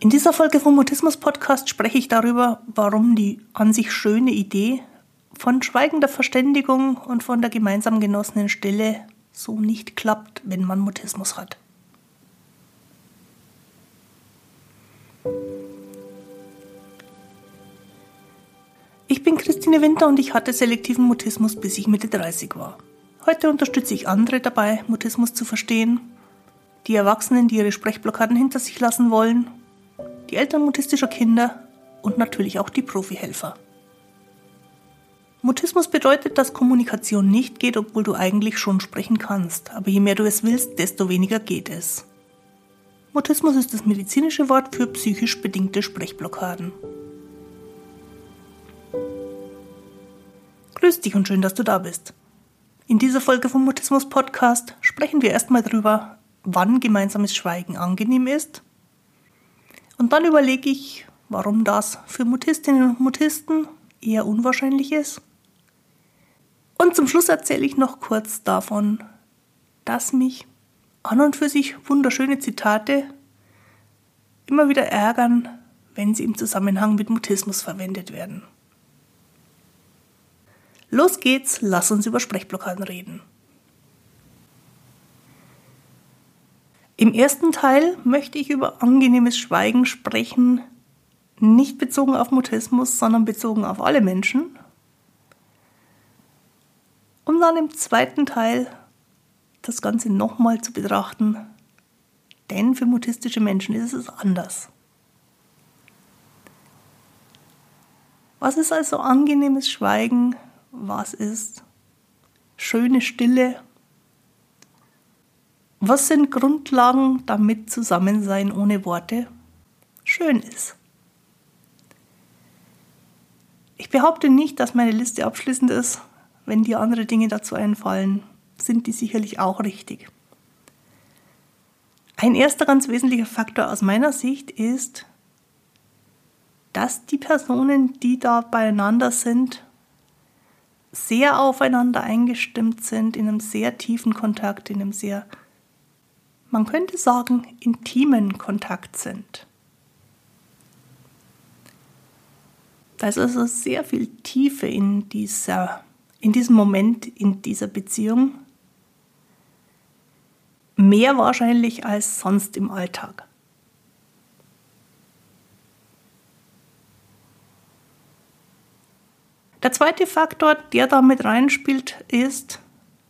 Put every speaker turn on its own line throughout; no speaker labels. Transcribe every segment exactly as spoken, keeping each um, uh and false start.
In dieser Folge vom Mutismus-Podcast spreche ich darüber, warum die an sich schöne Idee von schweigender Verständigung und von der gemeinsam genossenen Stille so nicht klappt, wenn man Mutismus hat. Ich bin Christine Winter und ich hatte selektiven Mutismus, bis ich Mitte dreißig war. Heute unterstütze ich andere dabei, Mutismus zu verstehen. Die Erwachsenen, die ihre Sprechblockaden hinter sich lassen wollen, die Eltern mutistischer Kinder und natürlich auch die Profihelfer. Mutismus bedeutet, dass Kommunikation nicht geht, obwohl du eigentlich schon sprechen kannst. Aber je mehr du es willst, desto weniger geht es. Mutismus ist das medizinische Wort für psychisch bedingte Sprechblockaden. Grüß dich und schön, dass du da bist. In dieser Folge vom Mutismus-Podcast sprechen wir erstmal darüber, wann gemeinsames Schweigen angenehm ist. Und dann überlege ich, warum das für Mutistinnen und Mutisten eher unwahrscheinlich ist. Und zum Schluss erzähle ich noch kurz davon, dass mich an und für sich wunderschöne Zitate immer wieder ärgern, wenn sie im Zusammenhang mit Mutismus verwendet werden. Los geht's, lass uns über Sprechblockaden reden. Im ersten Teil möchte ich über angenehmes Schweigen sprechen, nicht bezogen auf Mutismus, sondern bezogen auf alle Menschen. Um dann im zweiten Teil das Ganze nochmal zu betrachten, denn für mutistische Menschen ist es anders. Was ist also angenehmes Schweigen? Was ist schöne Stille? Was sind Grundlagen, damit Zusammensein ohne Worte schön ist? Ich behaupte nicht, dass meine Liste abschließend ist. Wenn dir andere Dinge dazu einfallen, sind die sicherlich auch richtig. Ein erster ganz wesentlicher Faktor aus meiner Sicht ist, dass die Personen, die da beieinander sind, sehr aufeinander eingestimmt sind, in einem sehr tiefen Kontakt, in einem sehr, man könnte sagen, intimen Kontakt sind. Da ist also sehr viel Tiefe in, dieser, in diesem Moment, in dieser Beziehung. Mehr wahrscheinlich als sonst im Alltag. Der zweite Faktor, der da mit reinspielt, ist,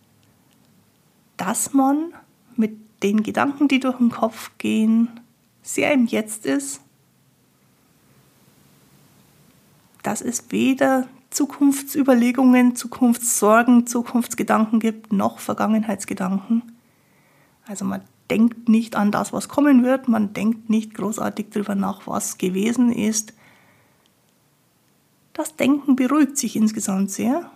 dass man mit den Gedanken, die durch den Kopf gehen, sehr im Jetzt ist. Dass es weder Zukunftsüberlegungen, Zukunftssorgen, Zukunftsgedanken gibt, noch Vergangenheitsgedanken. Also man denkt nicht an das, was kommen wird, man denkt nicht großartig darüber nach, was gewesen ist. Das Denken beruhigt sich insgesamt sehr.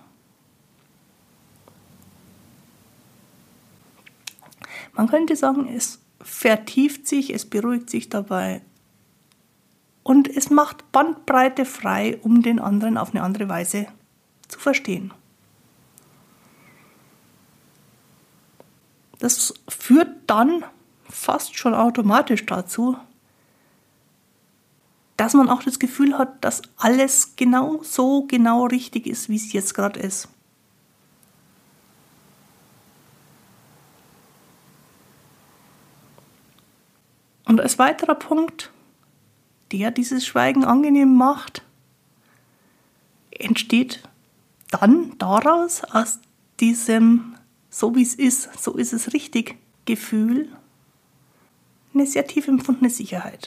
Man könnte sagen, es vertieft sich, es beruhigt sich dabei und es macht Bandbreite frei, um den anderen auf eine andere Weise zu verstehen. Das führt dann fast schon automatisch dazu, dass man auch das Gefühl hat, dass alles genau so genau richtig ist, wie es jetzt gerade ist. Und als weiterer Punkt, der dieses Schweigen angenehm macht, entsteht dann daraus, aus diesem so wie es ist, so ist es richtig Gefühl, eine sehr tief empfundene Sicherheit.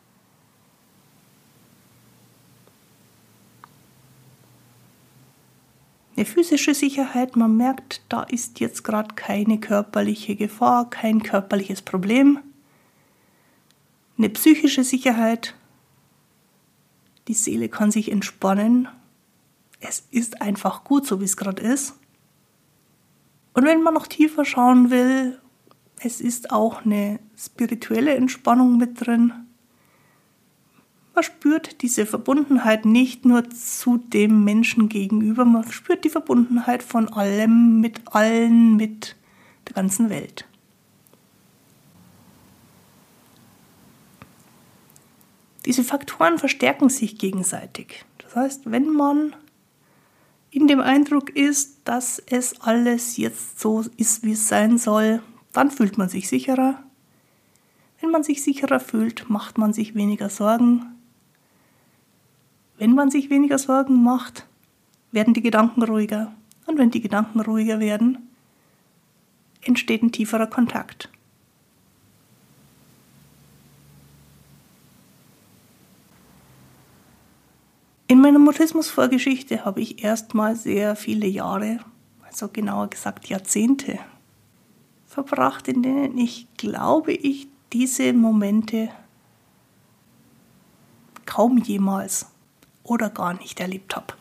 Eine physische Sicherheit, man merkt, da ist jetzt gerade keine körperliche Gefahr, kein körperliches Problem. Eine psychische Sicherheit, die Seele kann sich entspannen. Es ist einfach gut, so wie es gerade ist. Und wenn man noch tiefer schauen will, es ist auch eine spirituelle Entspannung mit drin. Man spürt diese Verbundenheit nicht nur zu dem Menschen gegenüber, man spürt die Verbundenheit von allem, mit allen, mit der ganzen Welt. Diese Faktoren verstärken sich gegenseitig. Das heißt, wenn man in dem Eindruck ist, dass es alles jetzt so ist, wie es sein soll, dann fühlt man sich sicherer. Wenn man sich sicherer fühlt, macht man sich weniger Sorgen. Wenn man sich weniger Sorgen macht, werden die Gedanken ruhiger. Und wenn die Gedanken ruhiger werden, entsteht ein tieferer Kontakt. In meiner Mutismus-Vorgeschichte habe ich erstmal sehr viele Jahre, also genauer gesagt Jahrzehnte, verbracht, in denen ich, glaube ich, diese Momente kaum jemals oder gar nicht erlebt habe.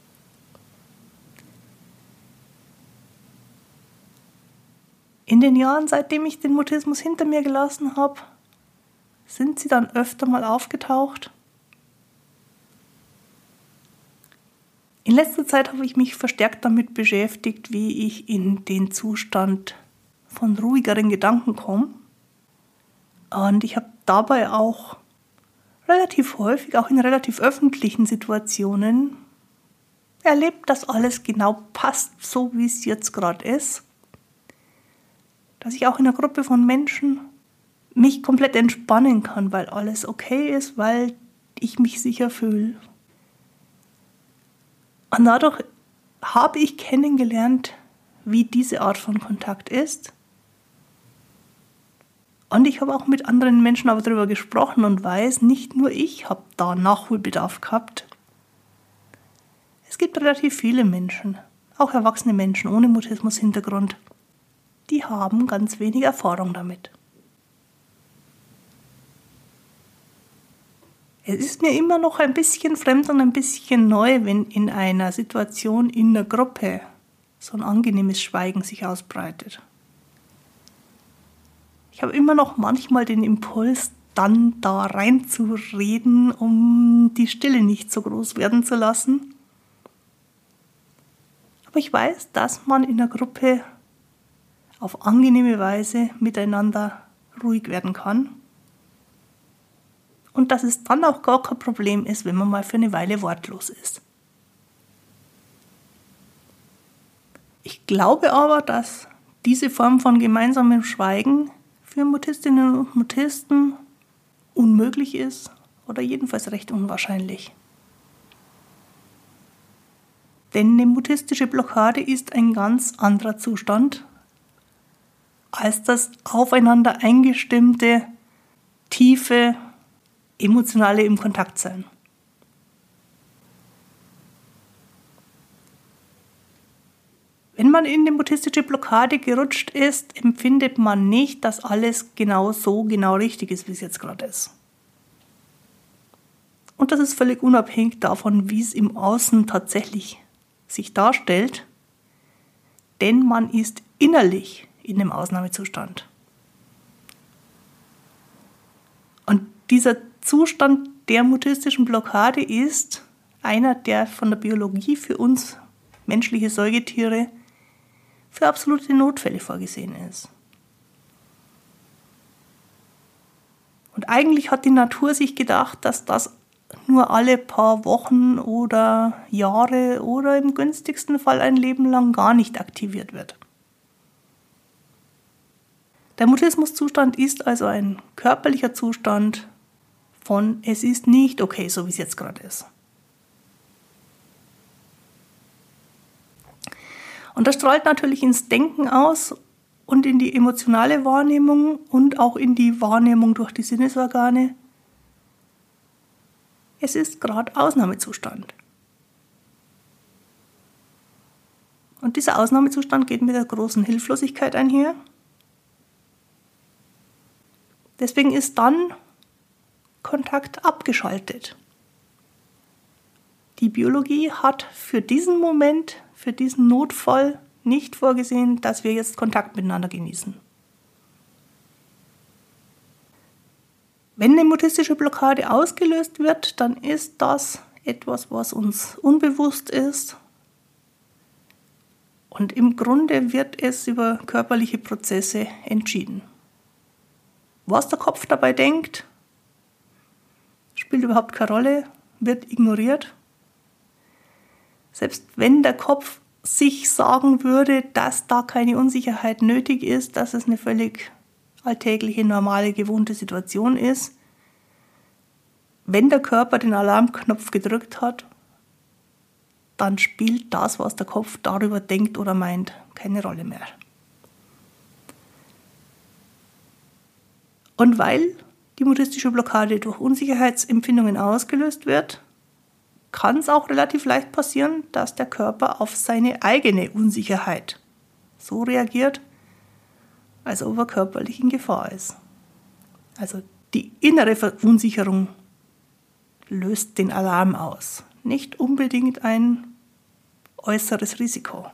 In den Jahren, seitdem ich den Mutismus hinter mir gelassen habe, sind sie dann öfter mal aufgetaucht. In letzter Zeit habe ich mich verstärkt damit beschäftigt, wie ich in den Zustand von ruhigeren Gedanken komme. Und ich habe dabei auch relativ häufig, auch in relativ öffentlichen Situationen, erlebt, dass alles genau passt, so wie es jetzt gerade ist. Dass ich auch in einer Gruppe von Menschen mich komplett entspannen kann, weil alles okay ist, weil ich mich sicher fühle. Und dadurch habe ich kennengelernt, wie diese Art von Kontakt ist. Und ich habe auch mit anderen Menschen aber darüber gesprochen und weiß, nicht nur ich habe da Nachholbedarf gehabt. Es gibt relativ viele Menschen, auch erwachsene Menschen ohne Mutismus-Hintergrund, die haben ganz wenig Erfahrung damit. Es ist mir immer noch ein bisschen fremd und ein bisschen neu, wenn in einer Situation in der Gruppe so ein angenehmes Schweigen sich ausbreitet. Ich habe immer noch manchmal den Impuls, dann da reinzureden, um die Stille nicht so groß werden zu lassen. Aber ich weiß, dass man in der Gruppe auf angenehme Weise miteinander ruhig werden kann. Und dass es dann auch gar kein Problem ist, wenn man mal für eine Weile wortlos ist. Ich glaube aber, dass diese Form von gemeinsamem Schweigen für Mutistinnen und Mutisten unmöglich ist oder jedenfalls recht unwahrscheinlich. Denn eine mutistische Blockade ist ein ganz anderer Zustand als das aufeinander eingestimmte, tiefe, emotionale im Kontakt sein. Wenn man in die mutistische Blockade gerutscht ist, empfindet man nicht, dass alles genau so, genau richtig ist, wie es jetzt gerade ist. Und das ist völlig unabhängig davon, wie es im Außen tatsächlich sich darstellt, denn man ist innerlich in dem Ausnahmezustand. Und dieser Zustand der mutistischen Blockade ist einer, der von der Biologie für uns menschliche Säugetiere für absolute Notfälle vorgesehen ist. Und eigentlich hat die Natur sich gedacht, dass das nur alle paar Wochen oder Jahre oder im günstigsten Fall ein Leben lang gar nicht aktiviert wird. Der Mutismuszustand ist also ein körperlicher Zustand von es ist nicht okay, so wie es jetzt gerade ist. Und das strahlt natürlich ins Denken aus und in die emotionale Wahrnehmung und auch in die Wahrnehmung durch die Sinnesorgane. Es ist gerade Ausnahmezustand. Und dieser Ausnahmezustand geht mit der großen Hilflosigkeit einher. Deswegen ist dann Kontakt abgeschaltet. Die Biologie hat für diesen Moment, für diesen Notfall nicht vorgesehen, dass wir jetzt Kontakt miteinander genießen. Wenn eine mutistische Blockade ausgelöst wird, dann ist das etwas, was uns unbewusst ist. Und im Grunde wird es über körperliche Prozesse entschieden. Was der Kopf dabei denkt, spielt überhaupt keine Rolle, wird ignoriert. Selbst wenn der Kopf sich sagen würde, dass da keine Unsicherheit nötig ist, dass es eine völlig alltägliche, normale, gewohnte Situation ist, wenn der Körper den Alarmknopf gedrückt hat, dann spielt das, was der Kopf darüber denkt oder meint, keine Rolle mehr. Und weil die mutistische Blockade durch Unsicherheitsempfindungen ausgelöst wird, kann es auch relativ leicht passieren, dass der Körper auf seine eigene Unsicherheit so reagiert, als ob er körperlich in Gefahr ist. Also die innere Verunsicherung löst den Alarm aus, nicht unbedingt ein äußeres Risiko.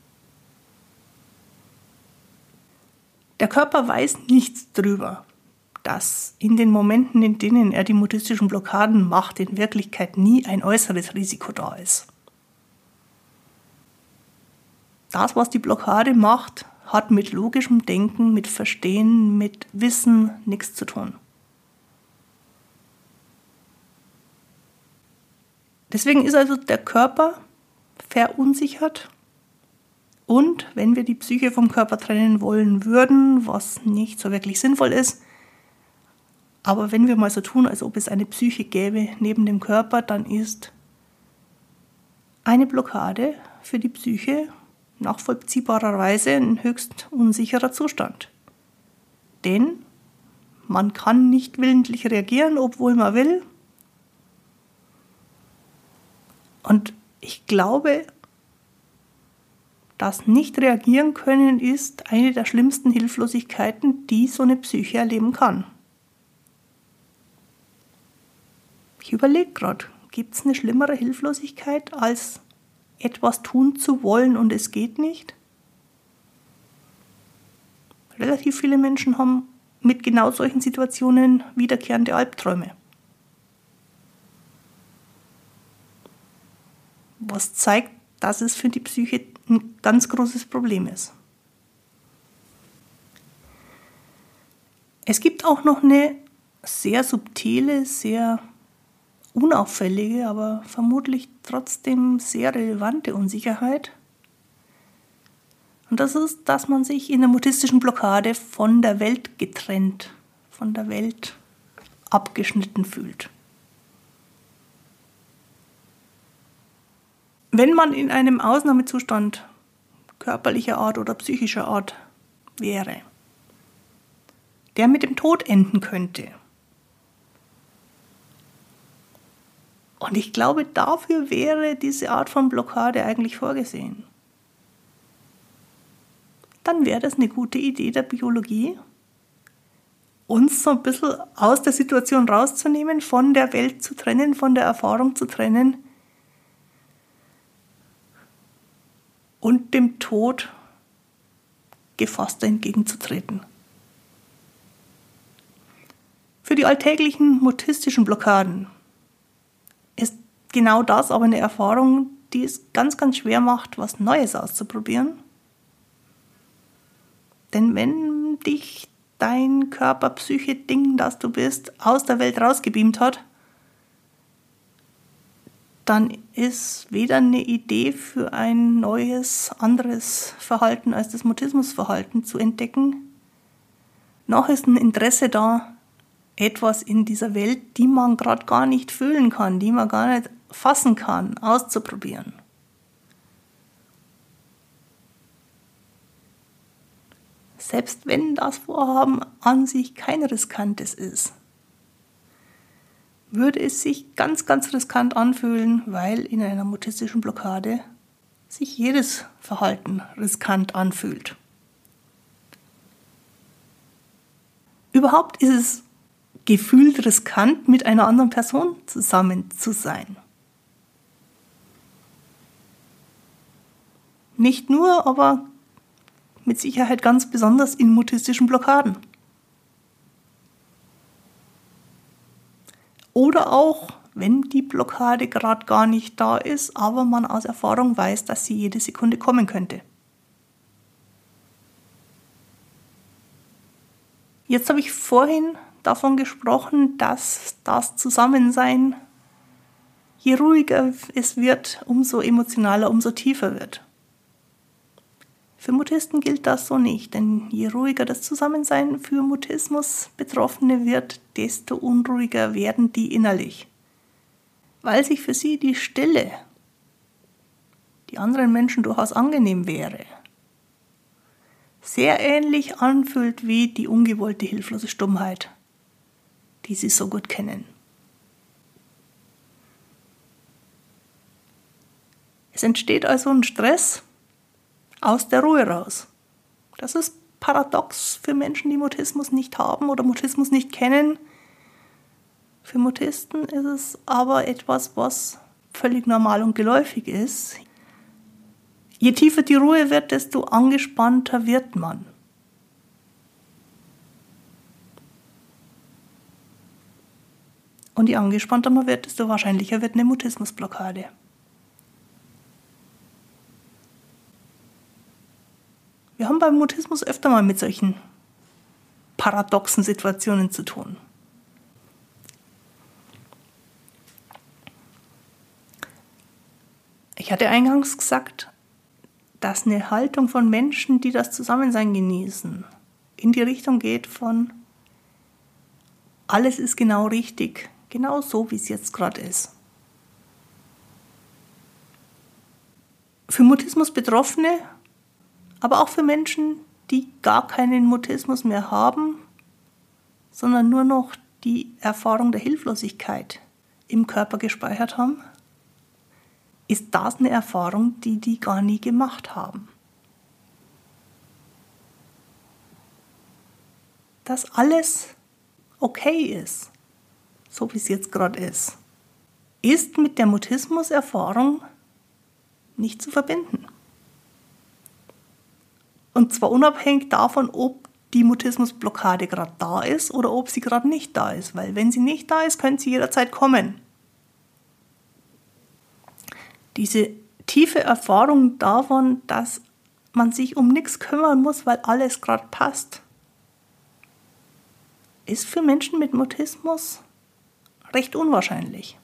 Der Körper weiß nichts darüber, dass in den Momenten, in denen er die mutistischen Blockaden macht, in Wirklichkeit nie ein äußeres Risiko da ist. Das, was die Blockade macht, hat mit logischem Denken, mit Verstehen, mit Wissen nichts zu tun. Deswegen ist also der Körper verunsichert. Und wenn wir die Psyche vom Körper trennen wollen würden, was nicht so wirklich sinnvoll ist, aber wenn wir mal so tun, als ob es eine Psyche gäbe neben dem Körper, dann ist eine Blockade für die Psyche nachvollziehbarerweise ein höchst unsicherer Zustand. Denn man kann nicht willentlich reagieren, obwohl man will. Und ich glaube, das Nicht-Reagieren können ist eine der schlimmsten Hilflosigkeiten, die so eine Psyche erleben kann. Ich überlege gerade, gibt es eine schlimmere Hilflosigkeit, als etwas tun zu wollen und es geht nicht? Relativ viele Menschen haben mit genau solchen Situationen wiederkehrende Albträume. Was zeigt, dass es für die Psyche ein ganz großes Problem ist. Es gibt auch noch eine sehr subtile, sehr unauffällige, aber vermutlich trotzdem sehr relevante Unsicherheit. Und das ist, dass man sich in der mutistischen Blockade von der Welt getrennt, von der Welt abgeschnitten fühlt. Wenn man in einem Ausnahmezustand körperlicher Art oder psychischer Art wäre, der mit dem Tod enden könnte, und ich glaube, dafür wäre diese Art von Blockade eigentlich vorgesehen, dann wäre das eine gute Idee der Biologie, uns so ein bisschen aus der Situation rauszunehmen, von der Welt zu trennen, von der Erfahrung zu trennen, und dem Tod gefasster entgegenzutreten. Für die alltäglichen mutistischen Blockaden ist genau das aber eine Erfahrung, die es ganz, ganz schwer macht, was Neues auszuprobieren. Denn wenn dich dein Körper-Psyche-Ding, das du bist, aus der Welt rausgebeamt hat, dann ist weder eine Idee für ein neues, anderes Verhalten als das Mutismusverhalten zu entdecken, noch ist ein Interesse da, etwas in dieser Welt, die man gerade gar nicht fühlen kann, die man gar nicht fassen kann, auszuprobieren. Selbst wenn das Vorhaben an sich kein riskantes ist, würde es sich ganz, ganz riskant anfühlen, weil in einer mutistischen Blockade sich jedes Verhalten riskant anfühlt. Überhaupt ist es gefühlt riskant, mit einer anderen Person zusammen zu sein. Nicht nur, aber mit Sicherheit ganz besonders in mutistischen Blockaden. Oder auch, wenn die Blockade gerade gar nicht da ist, aber man aus Erfahrung weiß, dass sie jede Sekunde kommen könnte. Jetzt habe ich vorhin davon gesprochen, dass das Zusammensein, je ruhiger es wird, umso emotionaler, umso tiefer wird. Für Mutisten gilt das so nicht, denn je ruhiger das Zusammensein für Mutismus-Betroffene wird, desto unruhiger werden die innerlich. Weil sich für sie die Stille, die anderen Menschen durchaus angenehm wäre, sehr ähnlich anfühlt wie die ungewollte hilflose Stummheit, die sie so gut kennen. Es entsteht also ein Stress aus der Ruhe raus. Das ist paradox für Menschen, die Mutismus nicht haben oder Mutismus nicht kennen. Für Mutisten ist es aber etwas, was völlig normal und geläufig ist. Je tiefer die Ruhe wird, desto angespannter wird man. Und je angespannter man wird, desto wahrscheinlicher wird eine Mutismusblockade. Wir haben beim Mutismus öfter mal mit solchen paradoxen Situationen zu tun. Ich hatte eingangs gesagt, dass eine Haltung von Menschen, die das Zusammensein genießen, in die Richtung geht von alles ist genau richtig, genau so, wie es jetzt gerade ist. Für Mutismus-Betroffene, aber auch für Menschen, die gar keinen Mutismus mehr haben, sondern nur noch die Erfahrung der Hilflosigkeit im Körper gespeichert haben, ist das eine Erfahrung, die die gar nie gemacht haben. Dass alles okay ist, so wie es jetzt gerade ist, ist mit der Mutismus-Erfahrung nicht zu verbinden. Und zwar unabhängig davon, ob die Mutismusblockade gerade da ist oder ob sie gerade nicht da ist. Weil wenn sie nicht da ist, könnte sie jederzeit kommen. Diese tiefe Erfahrung davon, dass man sich um nichts kümmern muss, weil alles gerade passt, ist für Menschen mit Mutismus recht unwahrscheinlich.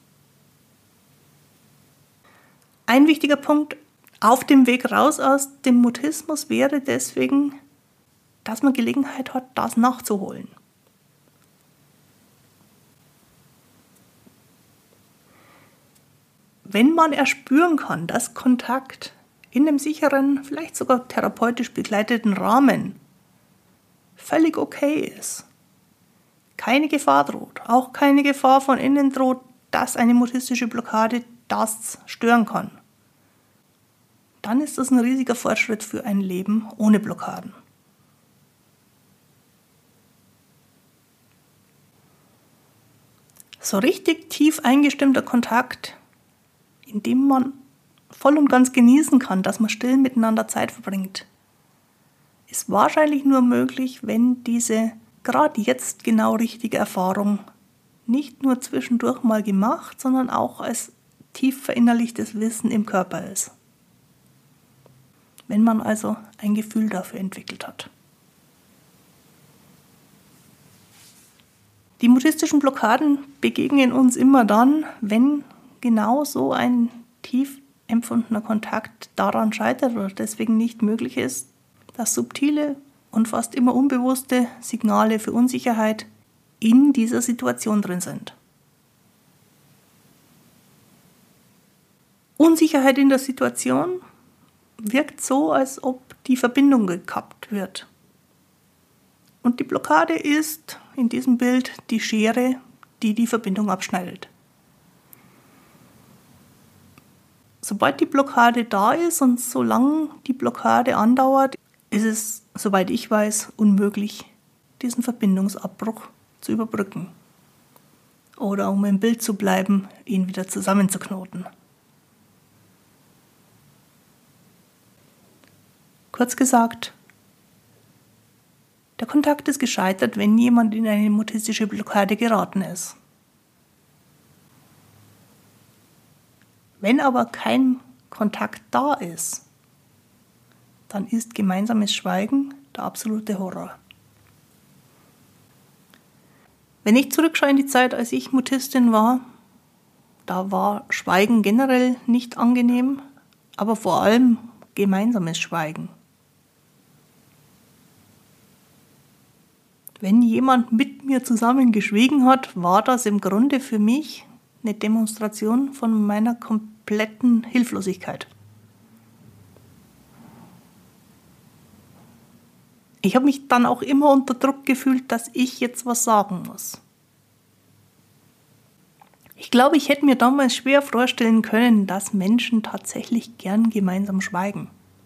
Ein wichtiger Punkt auf dem Weg raus aus dem Mutismus wäre deswegen, dass man Gelegenheit hat, das nachzuholen. Wenn man erspüren kann, dass Kontakt in einem sicheren, vielleicht sogar therapeutisch begleiteten Rahmen völlig okay ist, keine Gefahr droht, auch keine Gefahr von innen droht, dass eine mutistische Blockade das stören kann, dann ist das ein riesiger Fortschritt für ein Leben ohne Blockaden. So richtig tief eingestimmter Kontakt, in dem man voll und ganz genießen kann, dass man still miteinander Zeit verbringt, ist wahrscheinlich nur möglich, wenn diese gerade jetzt genau richtige Erfahrung nicht nur zwischendurch mal gemacht, sondern auch als tief verinnerlichtes Wissen im Körper ist. Wenn man also ein Gefühl dafür entwickelt hat. Die mutistischen Blockaden begegnen uns immer dann, wenn genau so ein tief empfundener Kontakt daran scheitert oder deswegen nicht möglich ist, dass subtile und fast immer unbewusste Signale für Unsicherheit in dieser Situation drin sind. Unsicherheit in der Situation wirkt so, als ob die Verbindung gekappt wird. Und die Blockade ist in diesem Bild die Schere, die die Verbindung abschneidet. Sobald die Blockade da ist und solange die Blockade andauert, ist es, soweit ich weiß, unmöglich, diesen Verbindungsabbruch zu überbrücken. Oder um im Bild zu bleiben, ihn wieder zusammenzuknoten. Kurz gesagt, der Kontakt ist gescheitert, wenn jemand in eine mutistische Blockade geraten ist. Wenn aber kein Kontakt da ist, dann ist gemeinsames Schweigen der absolute Horror. Wenn ich zurückschaue in die Zeit, als ich Mutistin war, da war Schweigen generell nicht angenehm, aber vor allem gemeinsames Schweigen. Wenn jemand mit mir zusammen geschwiegen hat, war das im Grunde für mich eine Demonstration von meiner kompletten Hilflosigkeit. Ich habe mich dann auch immer unter Druck gefühlt, dass ich jetzt was sagen muss. Ich glaube, ich hätte mir damals schwer vorstellen können, dass Menschen tatsächlich gern gemeinsam schweigen.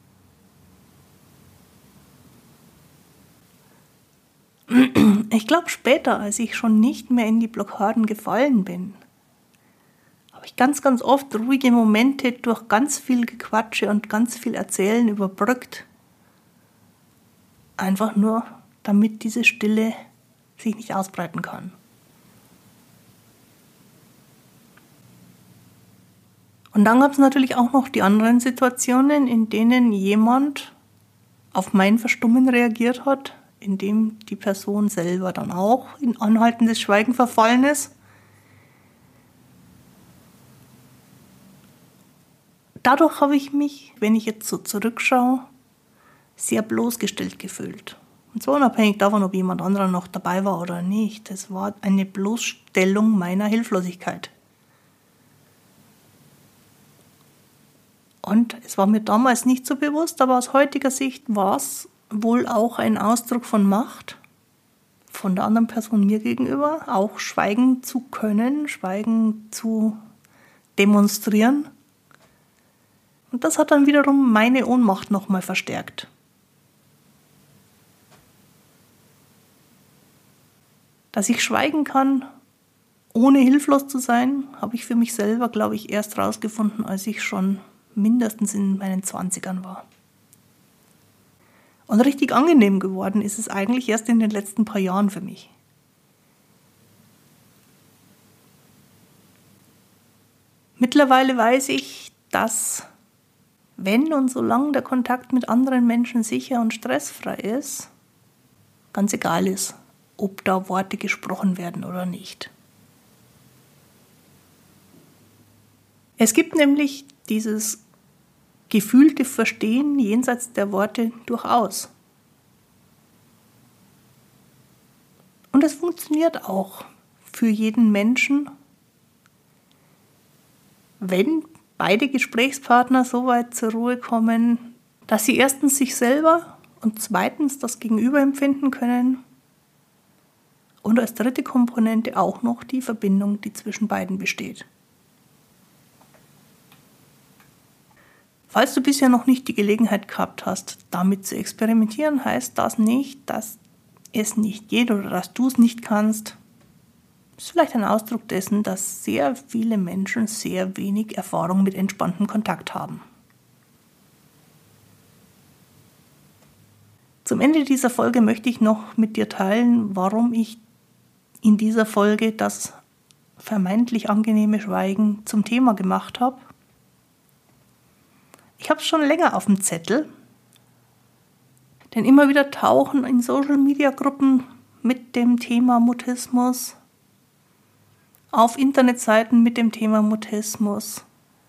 Ich glaube, später, als ich schon nicht mehr in die Blockaden gefallen bin, habe ich ganz, ganz oft ruhige Momente durch ganz viel Gequatsche und ganz viel Erzählen überbrückt. Einfach nur, damit diese Stille sich nicht ausbreiten kann. Und dann gab es natürlich auch noch die anderen Situationen, in denen jemand auf mein Verstummen reagiert hat, indem die Person selber dann auch in anhaltendes Schweigen verfallen ist. Dadurch habe ich mich, wenn ich jetzt so zurückschaue, sehr bloßgestellt gefühlt. Und zwar unabhängig davon, ob jemand anderer noch dabei war oder nicht. Es war eine Bloßstellung meiner Hilflosigkeit. Und es war mir damals nicht so bewusst, aber aus heutiger Sicht war es wohl auch ein Ausdruck von Macht von der anderen Person mir gegenüber, auch schweigen zu können, schweigen zu demonstrieren. Und das hat dann wiederum meine Ohnmacht nochmal verstärkt. Dass ich schweigen kann, ohne hilflos zu sein, habe ich für mich selber, glaube ich, erst rausgefunden, als ich schon mindestens in meinen Zwanzigern war. Und richtig angenehm geworden ist es eigentlich erst in den letzten paar Jahren für mich. Mittlerweile weiß ich, dass wenn und solange der Kontakt mit anderen Menschen sicher und stressfrei ist, ganz egal ist, ob da Worte gesprochen werden oder nicht. Es gibt nämlich dieses gefühlte Verstehen jenseits der Worte durchaus. Und es funktioniert auch für jeden Menschen, wenn beide Gesprächspartner so weit zur Ruhe kommen, dass sie erstens sich selber und zweitens das Gegenüber empfinden können und als dritte Komponente auch noch die Verbindung, die zwischen beiden besteht. Falls du bisher noch nicht die Gelegenheit gehabt hast, damit zu experimentieren, heißt das nicht, dass es nicht geht oder dass du es nicht kannst. Das ist vielleicht ein Ausdruck dessen, dass sehr viele Menschen sehr wenig Erfahrung mit entspanntem Kontakt haben. Zum Ende dieser Folge möchte ich noch mit dir teilen, warum ich in dieser Folge das vermeintlich angenehme Schweigen zum Thema gemacht habe. Ich habe es schon länger auf dem Zettel, denn immer wieder tauchen in Social-Media-Gruppen mit dem Thema Mutismus, auf Internetseiten mit dem Thema Mutismus,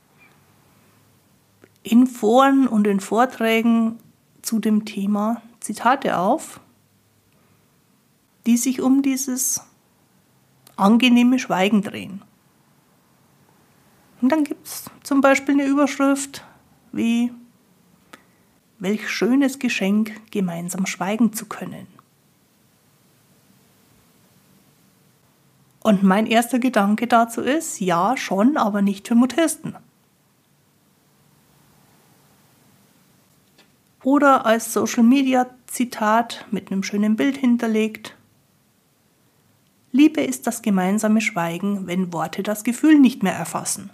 in Foren und in Vorträgen zu dem Thema Zitate auf, die sich um dieses angenehme Schweigen drehen. Und dann gibt es zum Beispiel eine Überschrift wie welch schönes Geschenk, gemeinsam schweigen zu können. Und mein erster Gedanke dazu ist, ja, schon, aber nicht für Mutisten. Oder als Social-Media-Zitat mit einem schönen Bild hinterlegt: Liebe ist das gemeinsame Schweigen, wenn Worte das Gefühl nicht mehr erfassen.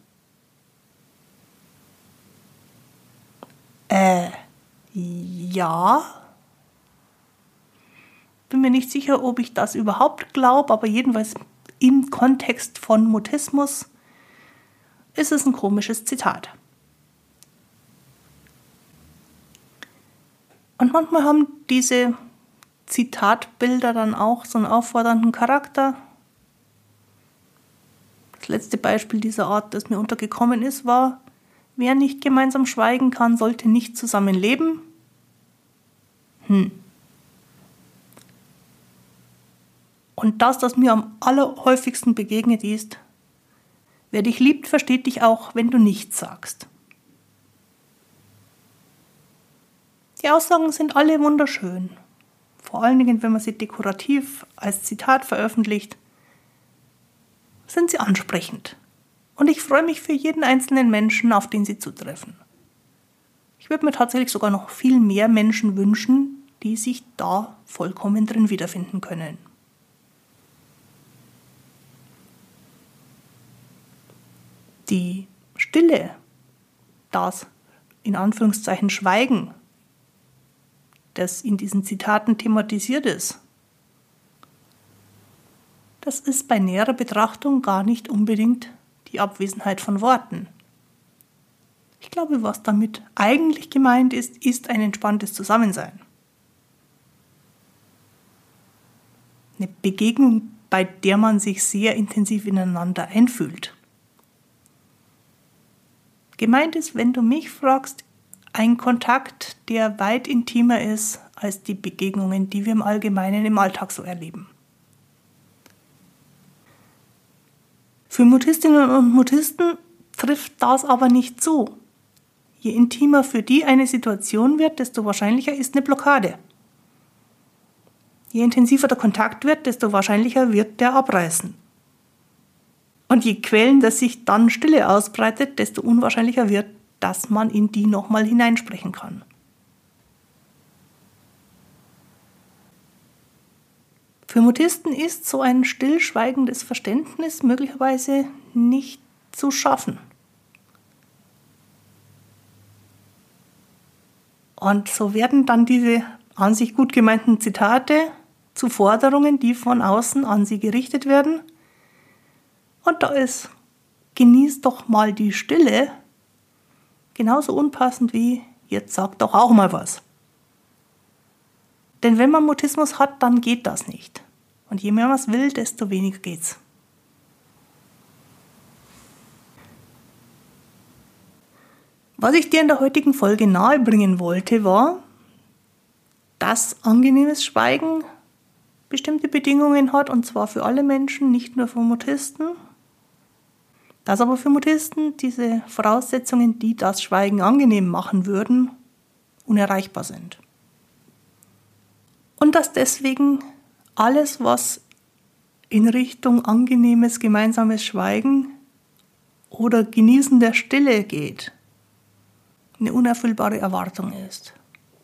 Äh, ja. Bin mir nicht sicher, ob ich das überhaupt glaube, aber jedenfalls im Kontext von Mutismus ist es ein komisches Zitat. Und manchmal haben diese Zitatbilder dann auch so einen auffordernden Charakter. Das letzte Beispiel dieser Art, das mir untergekommen ist, war: Wer nicht gemeinsam schweigen kann, sollte nicht zusammen leben. Hm. Und das, das mir am allerhäufigsten begegnet ist: Wer dich liebt, versteht dich auch, wenn du nichts sagst. Die Aussagen sind alle wunderschön. Vor allen Dingen, wenn man sie dekorativ als Zitat veröffentlicht, sind sie ansprechend. Und ich freue mich für jeden einzelnen Menschen, auf den sie zutreffen. Ich würde mir tatsächlich sogar noch viel mehr Menschen wünschen, die sich da vollkommen drin wiederfinden können. Die Stille, das in Anführungszeichen Schweigen, das in diesen Zitaten thematisiert ist, das ist bei näherer Betrachtung gar nicht unbedingt die Abwesenheit von Worten. Ich glaube, was damit eigentlich gemeint ist, ist ein entspanntes Zusammensein. Eine Begegnung, bei der man sich sehr intensiv ineinander einfühlt. Gemeint ist, wenn du mich fragst, ein Kontakt, der weit intimer ist als die Begegnungen, die wir im Allgemeinen im Alltag so erleben. Für Mutistinnen und Mutisten trifft das aber nicht zu. Je intimer für die eine Situation wird, desto wahrscheinlicher ist eine Blockade. Je intensiver der Kontakt wird, desto wahrscheinlicher wird der abreißen. Und je quälender sich dann Stille ausbreitet, desto unwahrscheinlicher wird, dass man in die nochmal hineinsprechen kann. Für Mutisten ist so ein stillschweigendes Verständnis möglicherweise nicht zu schaffen. Und so werden dann diese an sich gut gemeinten Zitate zu Forderungen, die von außen an sie gerichtet werden. Und da ist "Genieß doch mal die Stille" genauso unpassend wie "Jetzt sag doch auch mal was". Denn wenn man Mutismus hat, dann geht das nicht. Und je mehr man es will, desto weniger geht's. Was ich dir in der heutigen Folge nahebringen wollte, war, dass angenehmes Schweigen bestimmte Bedingungen hat, und zwar für alle Menschen, nicht nur für Mutisten. Dass aber für Mutisten diese Voraussetzungen, die das Schweigen angenehm machen würden, unerreichbar sind. Und dass deswegen alles, was in Richtung angenehmes gemeinsames Schweigen oder Genießen der Stille geht, eine unerfüllbare Erwartung ist.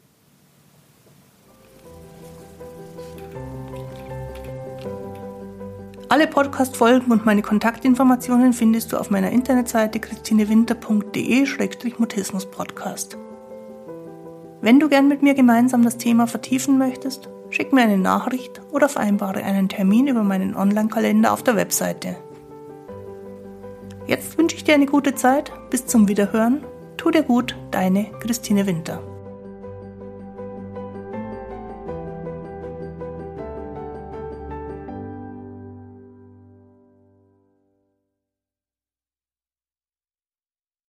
Alle Podcast-Folgen und meine Kontaktinformationen findest du auf meiner Internetseite christinewinter punkt de slash mutismus-podcast. Wenn du gern mit mir gemeinsam das Thema vertiefen möchtest, schick mir eine Nachricht oder vereinbare einen Termin über meinen Online-Kalender auf der Webseite. Jetzt wünsche ich dir eine gute Zeit. Bis zum Wiederhören. Tu dir gut, deine Christine Winter.